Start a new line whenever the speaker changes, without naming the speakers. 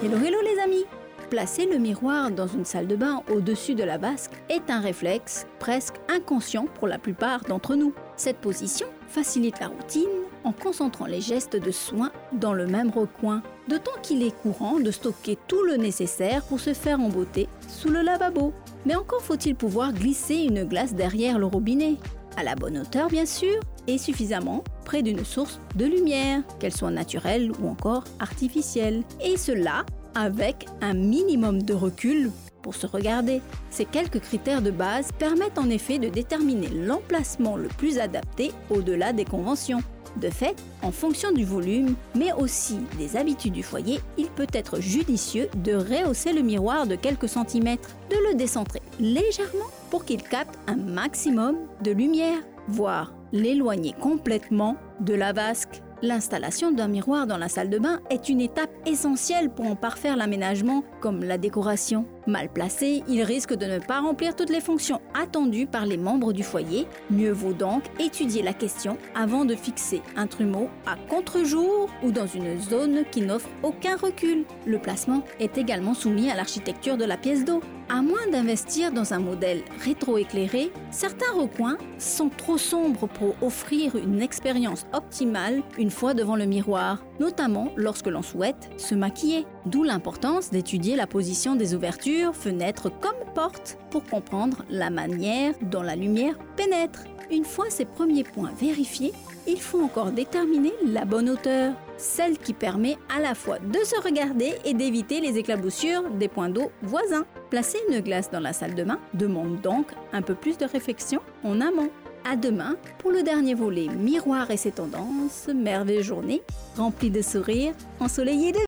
Hello hello les amis! Placer le miroir dans une salle de bain au-dessus de la vasque est un réflexe presque inconscient pour la plupart d'entre nous. Cette position facilite la routine en concentrant les gestes de soin dans le même recoin, d'autant qu'il est courant de stocker tout le nécessaire pour se faire embotter sous le lavabo. Mais encore faut-il pouvoir glisser une glace derrière le robinet, à la bonne hauteur bien sûr, et suffisamment près d'une source de lumière, qu'elle soit naturelle ou encore artificielle. Et cela avec un minimum de recul pour se regarder. Ces quelques critères de base permettent en effet de déterminer l'emplacement le plus adapté au-delà des conventions. De fait, en fonction du volume, mais aussi des habitudes du foyer, il peut être judicieux de rehausser le miroir de quelques centimètres, de le décentrer légèrement pour qu'il capte un maximum de lumière, voire l'éloigner complètement de la vasque. L'installation d'un miroir dans la salle de bain est une étape essentielle pour en parfaire l'aménagement comme la décoration. Mal placé, il risque de ne pas remplir toutes les fonctions attendues par les membres du foyer. Mieux vaut donc étudier la question avant de fixer un trumeau à contre-jour ou dans une zone qui n'offre aucun recul. Le placement est également soumis à l'architecture de la pièce d'eau. À moins d'investir dans un modèle rétroéclairé, certains recoins sont trop sombres pour offrir une expérience optimale une fois devant le miroir, notamment lorsque l'on souhaite se maquiller. D'où l'importance d'étudier la position des ouvertures, fenêtres comme portes, pour comprendre la manière dont la lumière pénètre. Une fois ces premiers points vérifiés, il faut encore déterminer la bonne hauteur, celle qui permet à la fois de se regarder et d'éviter les éclaboussures des points d'eau voisins. Placer une glace dans la salle de bain demande donc un peu plus de réflexion en amont. À demain pour le dernier volet Miroir et ses tendances, merveilleuse journée remplie de sourires ensoleillés de